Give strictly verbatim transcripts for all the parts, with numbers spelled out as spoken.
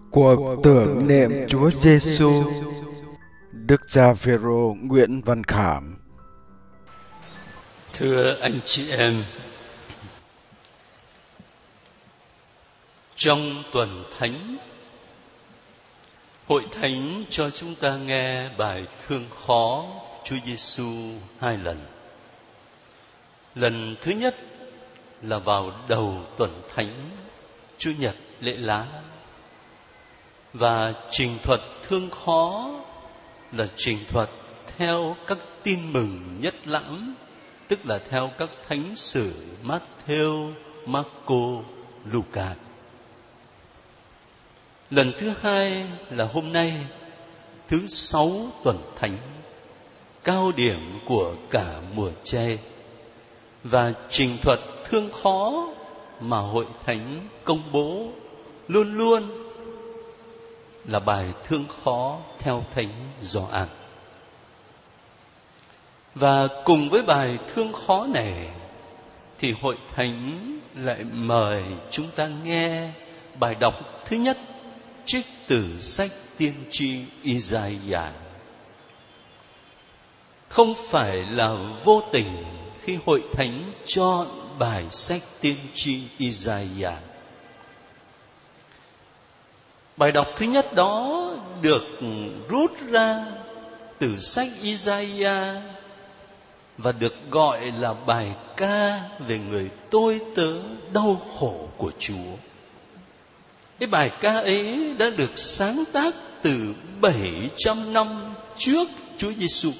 Cuộc tưởng niệm Chúa Giêsu. Đức cha Phêrô Nguyễn Văn Khảm. Thưa anh chị em, trong tuần thánh, Hội Thánh cho chúng ta nghe bài thương khó Chúa Giêsu hai lần. Lần thứ nhất là vào đầu tuần thánh, Chủ nhật lễ lá, và trình thuật thương khó là trình thuật theo các tin mừng nhất lãm, tức là theo các thánh sử Mát-thêu, Mác-cô, Lu-ca. Lần thứ hai là hôm nay, thứ sáu tuần thánh, cao điểm của cả mùa chay, và trình thuật thương khó mà Hội Thánh công bố luôn luôn là bài thương khó theo Thánh Gioan. Và cùng với bài thương khó này thì Hội Thánh lại mời chúng ta nghe bài đọc thứ nhất trích từ sách tiên tri Isaiah. Không phải là vô tình khi Hội Thánh chọn bài sách tiên tri Isaiah. Bài đọc thứ nhất đó được rút ra từ sách Isaiah và được gọi là bài ca về người tôi tớ đau khổ của Chúa. Cái bài ca ấy đã được sáng tác từ bảy trăm năm trước Chúa Giêsu.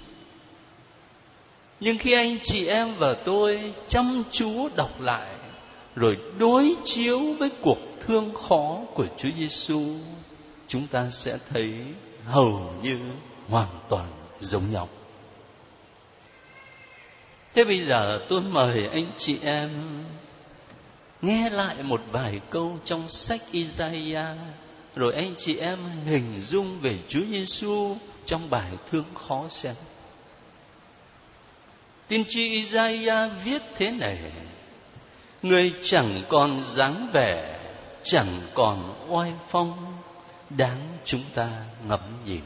Nhưng khi anh chị em và tôi chăm chú đọc lại, rồi đối chiếu với cuộc thương khó của Chúa Giêsu, chúng ta sẽ thấy hầu như hoàn toàn giống nhau. Thế bây giờ tôi mời anh chị em nghe lại một vài câu trong sách Isaiah, rồi anh chị em hình dung về Chúa Giêsu trong bài thương khó xem. Tiên tri Isaiah viết thế này: người chẳng còn dáng vẻ, chẳng còn oai phong, đáng chúng ta ngắm nhìn.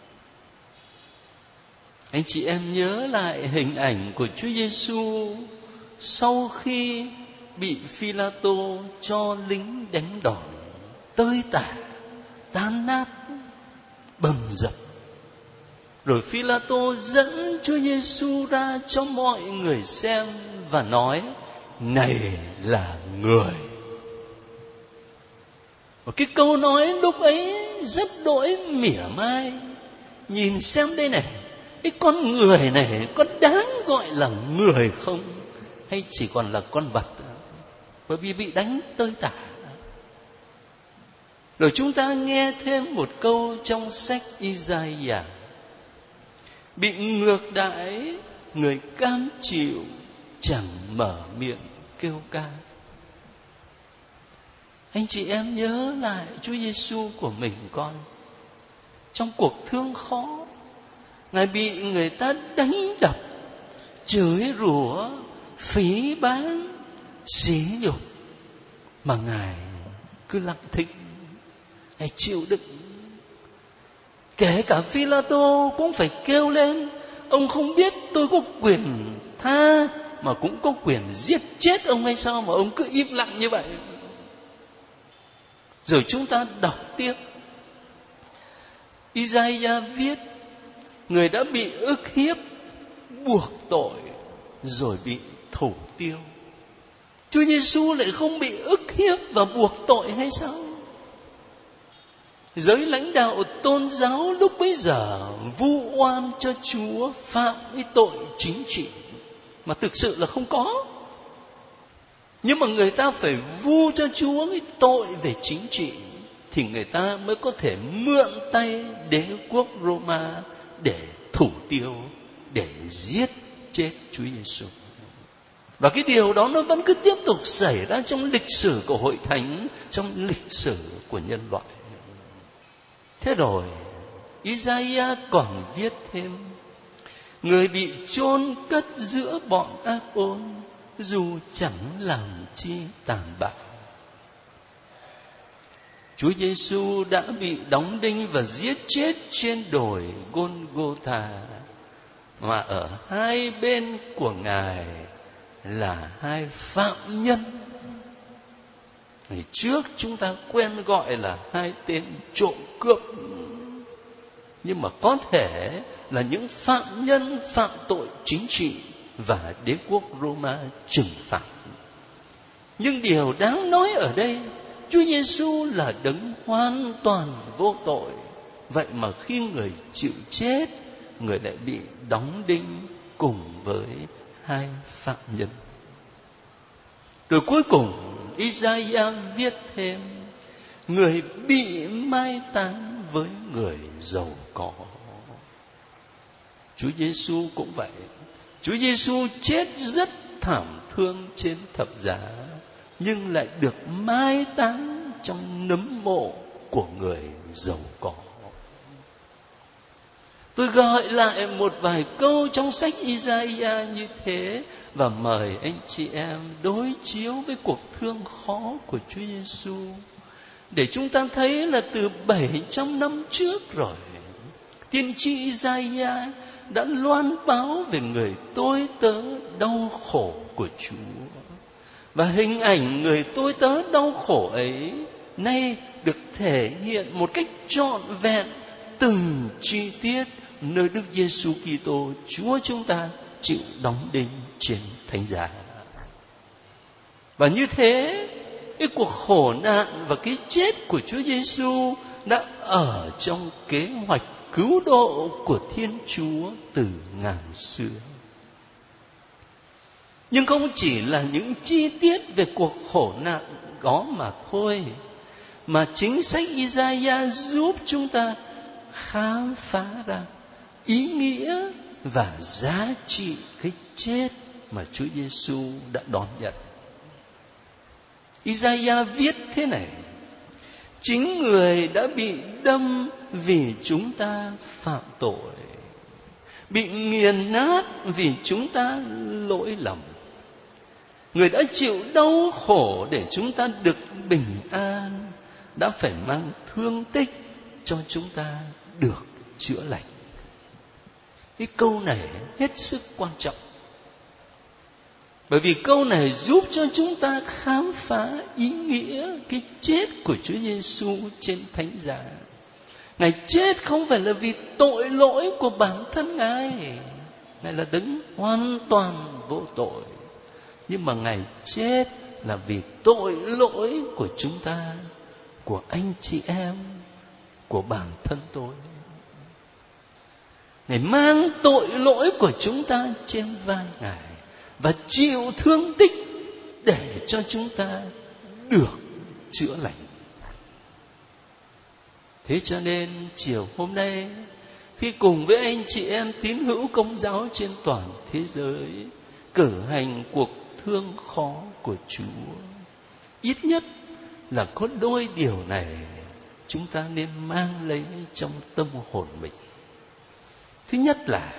Anh chị em nhớ lại hình ảnh của Chúa Giêsu sau khi bị Phi-la-tô cho lính đánh đòn, tơi tả, tan nát, bầm dập. Rồi Phi-la-tô dẫn Chúa Giêsu ra cho mọi người xem và nói: này là người. Và cái câu nói lúc ấy rất đỗi mỉa mai. Nhìn xem đây này, cái con người này có đáng gọi là người không, hay chỉ còn là con vật, bởi vì bị đánh tơi tả. Rồi chúng ta nghe thêm một câu trong sách Isaiah: bị ngược đãi, người cam chịu, chẳng mở miệng kêu ca. Anh chị em nhớ lại Chúa Giêsu của mình coi. Trong cuộc thương khó, Ngài bị người ta đánh đập, chửi rủa, phỉ báng, sỉ nhục, mà Ngài cứ lặng thinh, Ngài chịu đựng. Kể cả Phi-la-tô cũng phải kêu lên: ông không biết tôi có quyền tha mà cũng có quyền giết chết ông hay sao mà ông cứ im lặng như vậy? Rồi chúng ta đọc tiếp. Isaiah viết: người đã bị ức hiếp, buộc tội, rồi bị thủ tiêu. Chúa Giêsu lại không bị ức hiếp và buộc tội hay sao? Giới lãnh đạo tôn giáo lúc bấy giờ vu oan cho Chúa phạm cái tội chính trị mà thực sự là không có. Nhưng mà người ta phải vu cho Chúa cái tội về chính trị thì người ta mới có thể mượn tay đế quốc Roma để thủ tiêu, để giết chết Chúa Giêsu. Và cái điều đó nó vẫn cứ tiếp tục xảy ra trong lịch sử của Hội Thánh, trong lịch sử của nhân loại. Thế rồi Isaiah còn viết thêm: người bị chôn cất giữa bọn ác ôn, dù chẳng làm chi tàn bạo. Chúa Giêsu đã bị đóng đinh và giết chết trên đồi Gôn-gô-thà, mà ở hai bên của Ngài là hai phạm nhân. Ngày trước chúng ta quen gọi là hai tên trộm cướp, nhưng mà có thể là những phạm nhân phạm tội chính trị và đế quốc Roma trừng phạt. Nhưng điều đáng nói ở đây, Chúa Giêsu là đấng hoàn toàn vô tội. Vậy mà khi người chịu chết, người lại bị đóng đinh cùng với hai phạm nhân. Rồi cuối cùng, Isaiah viết thêm, người bị mai táng với người giàu có. Chúa Giêsu cũng vậy. Chúa Giêsu chết rất thảm thương trên thập giá, nhưng lại được mai táng trong nấm mộ của người giàu có. Tôi gọi lại một vài câu trong sách Isaiah như thế và mời anh chị em đối chiếu với cuộc thương khó của Chúa Giêsu để chúng ta thấy là từ bảy trăm năm trước rồi, tiên tri Isaiah đã loan báo về người tôi tớ đau khổ của Chúa. Và hình ảnh người tôi tớ đau khổ ấy nay được thể hiện một cách trọn vẹn từng chi tiết nơi Đức Giêsu Kitô Chúa chúng ta chịu đóng đinh trên thánh giá. Và như thế, cái cuộc khổ nạn và cái chết của Chúa Giêsu đã ở trong kế hoạch cứu độ của Thiên Chúa từ ngàn xưa. Nhưng không chỉ là những chi tiết về cuộc khổ nạn đó mà thôi, mà chính sách Isaiah giúp chúng ta khám phá ra ý nghĩa và giá trị cái chết mà Chúa Giêsu đã đón nhận. Isaiah viết thế này: chính người đã bị đâm vì chúng ta phạm tội, bị nghiền nát vì chúng ta lỗi lầm. Người đã chịu đau khổ để chúng ta được bình an, đã phải mang thương tích cho chúng ta được chữa lành. Cái câu này hết sức quan trọng, bởi vì câu này giúp cho chúng ta khám phá ý nghĩa cái chết của Chúa Giêsu trên thánh giá. Ngài chết không phải là vì tội lỗi của bản thân Ngài, Ngài là đấng hoàn toàn vô tội, nhưng mà Ngài chết là vì tội lỗi của chúng ta, của anh chị em, của bản thân tôi. Ngài mang tội lỗi của chúng ta trên vai Ngài và chịu thương tích để cho chúng ta được chữa lành. Thế cho nên chiều hôm nay, khi cùng với anh chị em tín hữu Công giáo trên toàn thế giới cử hành cuộc thương khó của Chúa, ít nhất là có đôi điều này chúng ta nên mang lấy trong tâm hồn mình. Thứ nhất là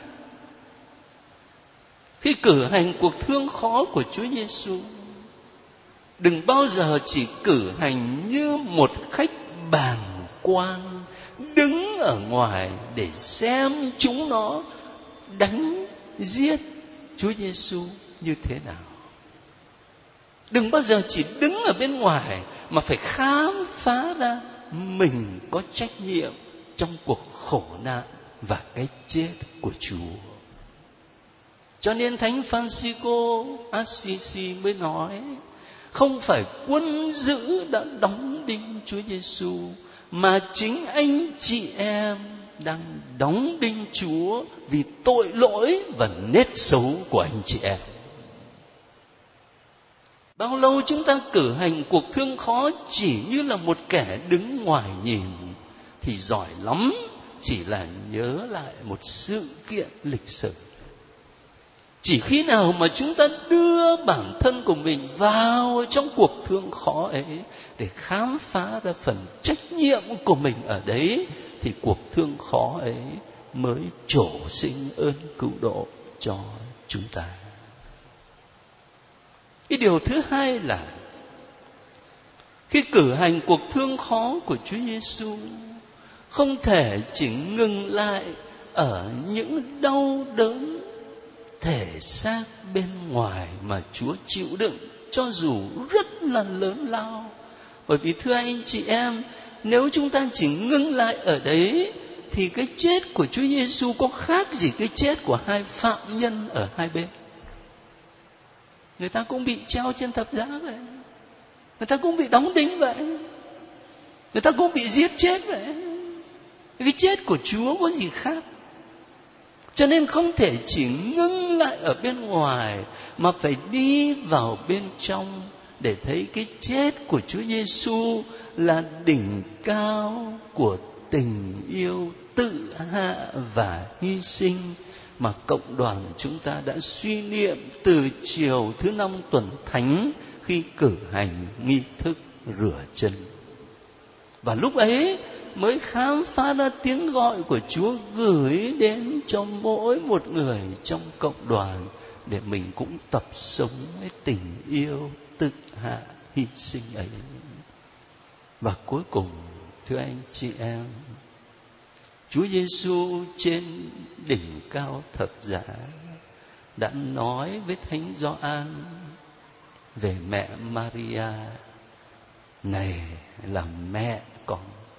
khi cử hành cuộc thương khó của Chúa Giêsu, đừng bao giờ chỉ cử hành như một khách bàng quan đứng ở ngoài để xem chúng nó đánh giết Chúa Giêsu như thế nào. Đừng bao giờ chỉ đứng ở bên ngoài, mà phải khám phá ra mình có trách nhiệm trong cuộc khổ nạn và cái chết của Chúa. Cho nên Thánh Francisco Assisi mới nói, không phải quân dữ đã đóng đinh Chúa Giêsu, mà chính anh chị em đang đóng đinh Chúa vì tội lỗi và nết xấu của anh chị em. Bao lâu chúng ta cử hành cuộc thương khó chỉ như là một kẻ đứng ngoài nhìn thì giỏi lắm chỉ là nhớ lại một sự kiện lịch sử. Chỉ khi nào mà chúng ta đưa bản thân của mình vào trong cuộc thương khó ấy để khám phá ra phần trách nhiệm của mình ở đấy, thì cuộc thương khó ấy mới trổ sinh ơn cứu độ cho chúng ta. Cái điều thứ hai là Khi cử hành cuộc thương khó của Chúa Giêsu không thể chỉ ngừng lại ở những đau đớn thể xác bên ngoài mà Chúa chịu đựng, cho dù rất là lớn lao. Bởi vì thưa anh chị em, nếu chúng ta chỉ ngưng lại ở đấy thì cái chết của Chúa Giêsu có khác gì cái chết của hai phạm nhân ở hai bên. Người ta cũng bị treo trên thập giá vậy, người ta cũng bị đóng đinh vậy, người ta cũng bị giết chết vậy. Cái chết của Chúa có gì khác? Cho nên không thể chỉ ngưng lại ở bên ngoài, mà phải đi vào bên trong để thấy cái chết của Chúa Giêsu là đỉnh cao của tình yêu tự hạ và hy sinh mà cộng đoàn chúng ta đã suy niệm từ chiều thứ năm tuần thánh khi cử hành nghi thức rửa chân. Và lúc ấy mới khám phá ra tiếng gọi của Chúa gửi đến cho mỗi một người trong cộng đoàn, để mình cũng tập sống với tình yêu tự hạ hy sinh ấy. Và cuối cùng, thưa anh chị em, Chúa Giêsu trên đỉnh cao thập giá đã nói với Thánh Gioan về mẹ Maria: này là mẹ con.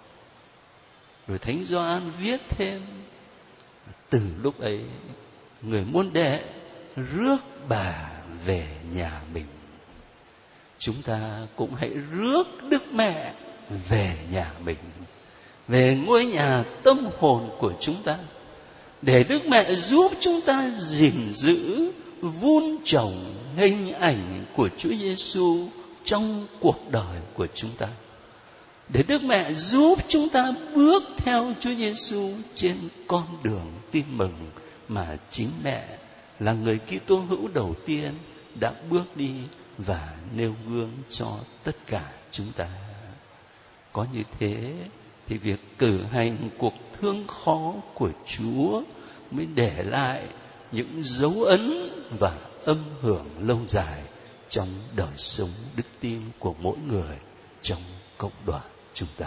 Rồi Thánh Gioan viết thêm: từ lúc ấy người môn đệ rước bà về nhà mình. Chúng ta cũng hãy rước Đức Mẹ về nhà mình, về ngôi nhà tâm hồn của chúng ta, để Đức Mẹ giúp chúng ta gìn giữ, vun trồng hình ảnh của Chúa Giêsu trong cuộc đời của chúng ta, để Đức Mẹ giúp chúng ta bước theo Chúa Giêsu trên con đường tin mừng mà chính mẹ là người Kitô hữu đầu tiên đã bước đi và nêu gương cho tất cả chúng ta. Có như thế thì việc cử hành cuộc thương khó của Chúa mới để lại những dấu ấn và âm hưởng lâu dài trong đời sống đức tin của mỗi người trong cộng đoàn chúng ta.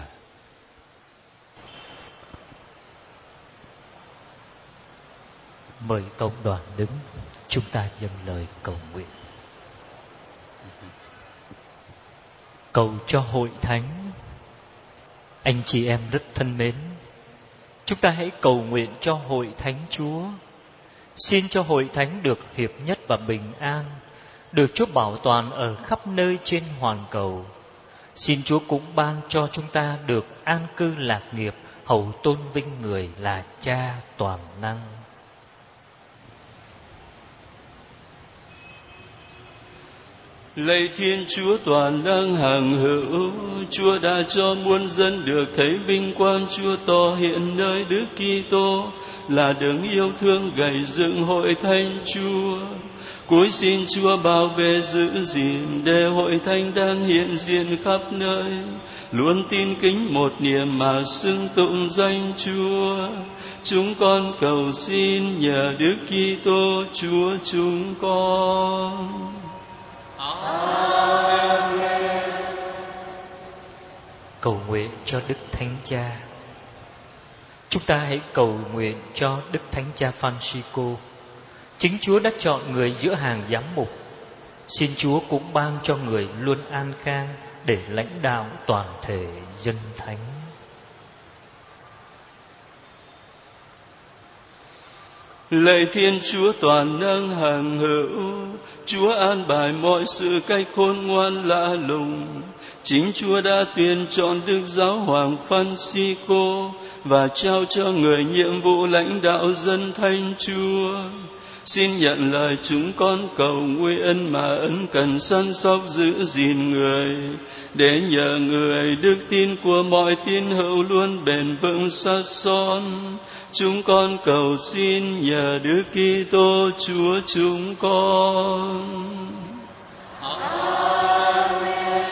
Mời cộng đoàn đứng, chúng ta dâng lời cầu nguyện. Cầu cho hội thánh. Anh chị em rất thân mến, chúng ta hãy cầu nguyện cho hội thánh Chúa. Xin cho hội thánh được hiệp nhất và bình an, được Chúa bảo toàn ở khắp nơi trên hoàn cầu. Xin Chúa cũng ban cho chúng ta được an cư lạc nghiệp, hầu tôn vinh người là Cha toàn năng. Lạy Thiên Chúa toàn năng hằng hữu, Chúa đã cho muôn dân được thấy vinh quang Chúa tỏ hiện nơi Đức Kitô là đấng yêu thương gầy dựng hội thánh Chúa. Cuối xin Chúa bảo vệ giữ gìn để hội thánh đang hiện diện khắp nơi luôn tin kính một niềm mà xưng tụng danh Chúa. Chúng con cầu xin nhờ Đức Kitô Chúa chúng con. Amen. Cầu nguyện cho Đức Thánh Cha. Chúng ta hãy cầu nguyện cho Đức Thánh Cha Francisco. Chính Chúa đã chọn người giữa hàng giám mục. Xin Chúa cũng ban cho người luôn an khang để lãnh đạo toàn thể dân thánh. Lạy Thiên Chúa toàn năng hằng hữu, Chúa an bài mọi sự cách khôn ngoan lạ lùng. Chính Chúa đã tuyển chọn Đức Giáo hoàng Francisco và trao cho người nhiệm vụ lãnh đạo dân thánh Chúa. Xin nhận lời chúng con cầu nguyện mà ân cần săn sóc giữ gìn người, để nhờ người đức tin của mọi tín hữu luôn bền vững sát son. Chúng con cầu xin nhờ Đức Kitô Chúa chúng con. Amen.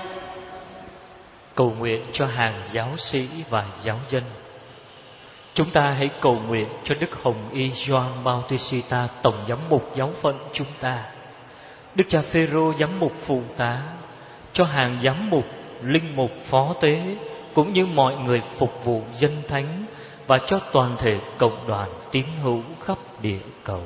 Cầu nguyện cho hàng giáo sĩ và giáo dân. Chúng ta hãy cầu nguyện cho Đức Hồng Y Gioan Bautista, Tổng giám mục giáo phận chúng ta, Đức cha Phêrô giám mục phụ tá, cho hàng giám mục, linh mục phó tế, cũng như mọi người phục vụ dân thánh, và cho toàn thể cộng đoàn tín hữu khắp địa cầu.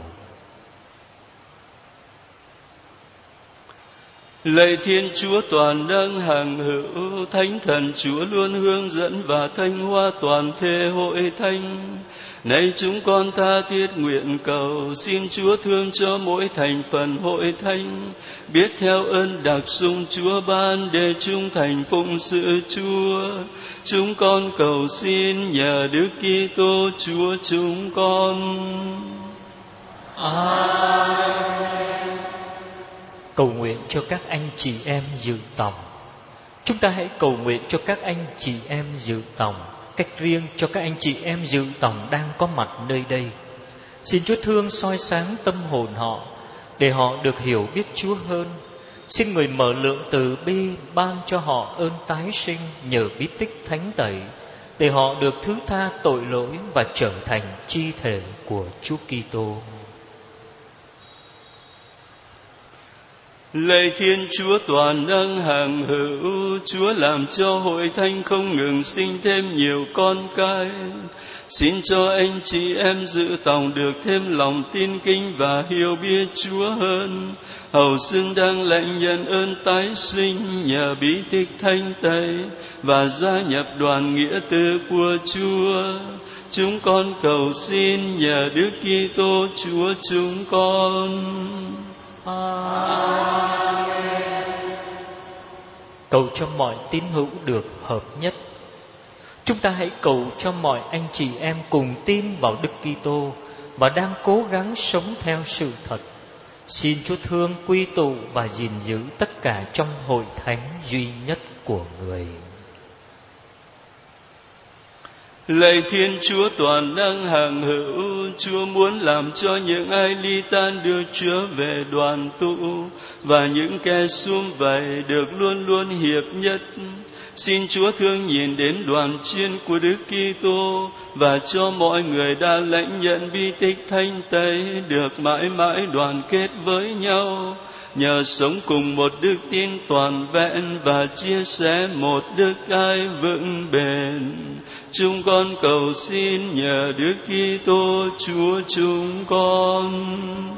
Lạy Thiên Chúa toàn năng hằng hữu, Thánh Thần Chúa luôn hướng dẫn và thanh hóa toàn thể hội thánh. Nay chúng con tha thiết nguyện cầu, xin Chúa thương cho mỗi thành phần hội thánh, biết theo ơn đặc sung Chúa ban để trung thành phụng sự Chúa. Chúng con cầu xin nhờ Đức Kitô Chúa chúng con. Amen. Cầu nguyện cho các anh chị em dự tòng. Chúng ta hãy cầu nguyện cho các anh chị em dự tòng, cách riêng cho các anh chị em dự tòng đang có mặt nơi đây. Xin Chúa thương soi sáng tâm hồn họ, để họ được hiểu biết Chúa hơn. Xin Người mở lượng từ bi ban cho họ ơn tái sinh nhờ bí tích thánh tẩy, để họ được thứ tha tội lỗi và trở thành chi thể của Chúa Kitô. Lạy Thiên Chúa toàn năng hằng hữu, Chúa làm cho hội thánh không ngừng sinh thêm nhiều con cái. Xin cho anh chị em dự tòng được thêm lòng tin kính và hiểu biết Chúa hơn, hầu xứng đáng lãnh nhận ơn tái sinh nhờ bí tích thánh tẩy và gia nhập đoàn nghĩa tử của Chúa. Chúng con cầu xin nhờ Đức Kitô Chúa chúng con. Amen. Cầu cho mọi tín hữu được hợp nhất. Chúng ta hãy cầu cho mọi anh chị em cùng tin vào Đức Kitô và đang cố gắng sống theo sự thật. Xin Chúa thương quy tụ và gìn giữ tất cả trong hội thánh duy nhất của Người. Lạy Thiên Chúa toàn năng hằng hữu, Chúa muốn làm cho những ai ly tan được trở về đoàn tụ, và những kẻ sum vầy được luôn luôn hiệp nhất. Xin Chúa thương nhìn đến đoàn chiên của Đức Kitô và cho mọi người đã lãnh nhận bí tích thánh tẩy được mãi mãi đoàn kết với nhau, nhờ sống cùng một đức tin toàn vẹn và chia sẻ một đức ái vững bền. Chúng con cầu xin nhờ Đức Kitô Chúa chúng con.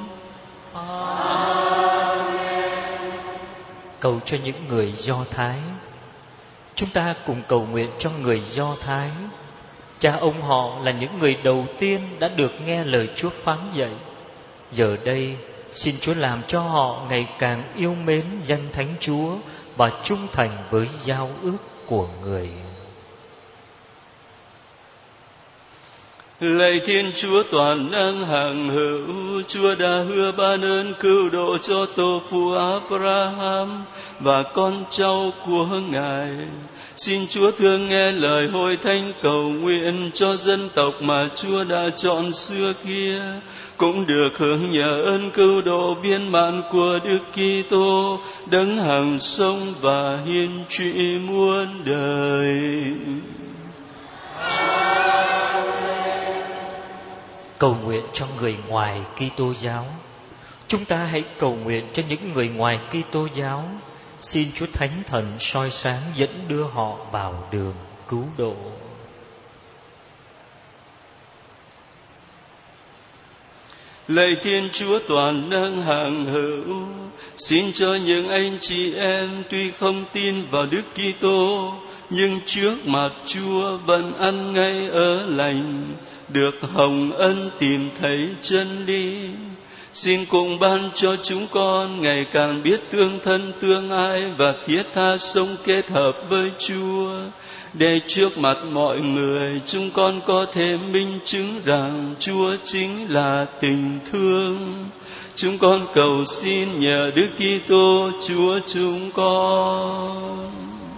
Amen. Cầu cho những người Do Thái. Chúng ta cùng cầu nguyện cho người Do Thái. Cha ông họ là những người đầu tiên đã được nghe lời Chúa phán dạy. Giờ đây, xin Chúa làm cho họ ngày càng yêu mến danh Thánh Chúa và trung thành với giao ước của Người. Lạy Thiên Chúa toàn năng hằng hữu, Chúa đã hứa ban ơn cứu độ cho tổ phụ Abraham và con cháu của Ngài. Xin Chúa thương nghe lời hội thánh cầu nguyện cho dân tộc mà Chúa đã chọn xưa kia, cũng được hưởng nhờ ơn cứu độ viên mãn của Đức Kitô, đấng hằng sống và hiên trị muôn đời. Cầu nguyện cho người ngoài Kitô giáo. Chúng ta hãy cầu nguyện cho những người ngoài Kitô giáo. Xin Chúa Thánh Thần soi sáng dẫn đưa họ vào đường cứu độ. Lạy Thiên Chúa toàn năng hằng hữu, xin cho những anh chị em tuy không tin vào Đức Kitô, nhưng trước mặt Chúa vẫn ăn ngay ở lành, được hồng ân tìm thấy chân lý. Xin cùng ban cho chúng con ngày càng biết tương thân tương ái và thiết tha sống kết hợp với Chúa, để trước mặt mọi người chúng con có thể minh chứng rằng Chúa chính là tình thương. Chúng con cầu xin nhờ Đức Kitô Chúa chúng con.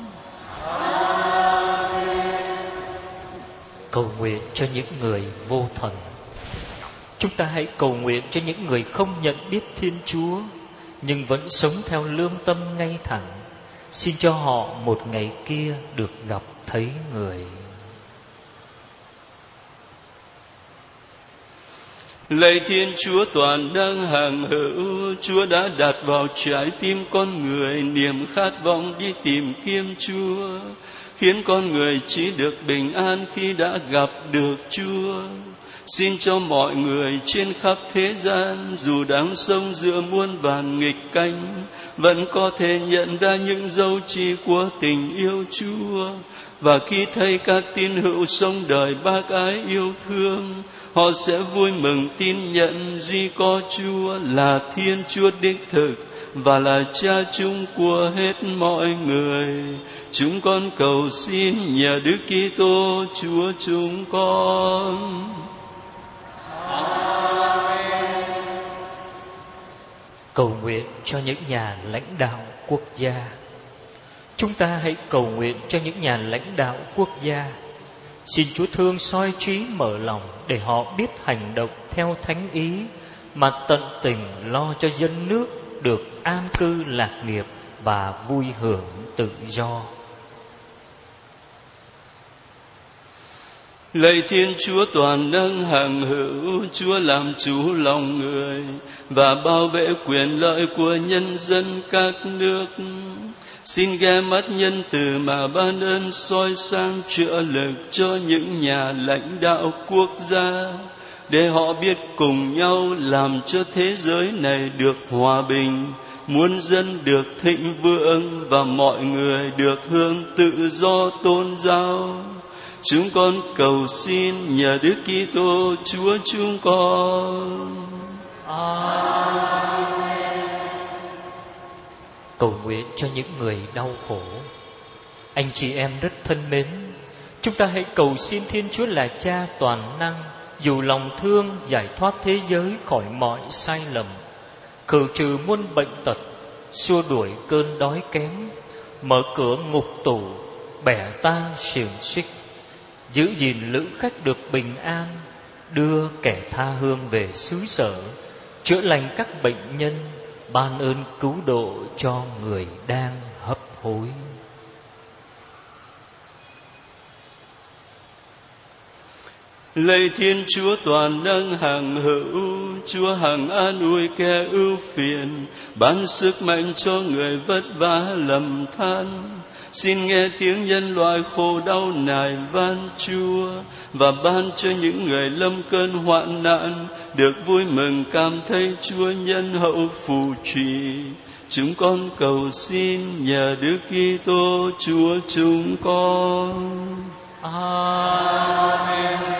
Cầu nguyện cho những người vô thần. Chúng ta hãy cầu nguyện cho những người không nhận biết Thiên Chúa, nhưng vẫn sống theo lương tâm ngay thẳng. Xin cho họ một ngày kia được gặp thấy Người. Lạy Thiên Chúa toàn năng hằng hữu, Chúa đã đặt vào trái tim con người niềm khát vọng đi tìm kiếm Chúa, khiến con người chỉ được bình an khi đã gặp được Chúa. Xin cho mọi người trên khắp thế gian, dù đang sống giữa muôn vàn nghịch cảnh, vẫn có thể nhận ra những dấu chỉ của tình yêu Chúa. Và khi thấy các tín hữu sống đời bác ái yêu thương, họ sẽ vui mừng tin nhận duy có Chúa là Thiên Chúa đích thực và là Cha chung của hết mọi người. Chúng con cầu xin nhờ Đức Kitô Chúa chúng con. Cầu nguyện cho những nhà lãnh đạo quốc gia. Chúng ta hãy cầu nguyện cho những nhà lãnh đạo quốc gia. Xin Chúa thương soi trí mở lòng để họ biết hành động theo thánh ý, mà tận tình lo cho dân nước được an cư lạc nghiệp và vui hưởng tự do. Lạy Thiên Chúa toàn năng hằng hữu, Chúa làm chủ lòng người và bảo vệ quyền lợi của nhân dân các nước. Xin ghé mắt nhân từ mà ban ơn soi sang trợ lực cho những nhà lãnh đạo quốc gia, để họ biết cùng nhau làm cho thế giới này được hòa bình, muôn dân được thịnh vượng và mọi người được hưởng tự do tôn giáo. Chúng con cầu xin nhờ Đức Kitô Chúa chúng con. Amen. Cầu nguyện cho những người đau khổ. Anh chị em rất thân mến, chúng ta hãy cầu xin Thiên Chúa là Cha toàn năng dù lòng thương giải thoát thế giới khỏi mọi sai lầm, khử trừ muôn bệnh tật, xua đuổi cơn đói kém, mở cửa ngục tù, bẻ tan xiềng xích, giữ gìn lữ khách được bình an, đưa kẻ tha hương về xứ sở, chữa lành các bệnh nhân, ban ơn cứu độ cho người đang hấp hối. Lạy Thiên Chúa toàn năng hằng hữu, Chúa hằng an ủi kẻ ưu phiền, ban sức mạnh cho người vất vả lầm than. Xin nghe tiếng nhân loại khổ đau nài van Chúa, và ban cho những người lâm cơn hoạn nạn được vui mừng cảm thấy Chúa nhân hậu phù trì. Chúng con cầu xin nhờ Đức Kitô Chúa chúng con. Amen.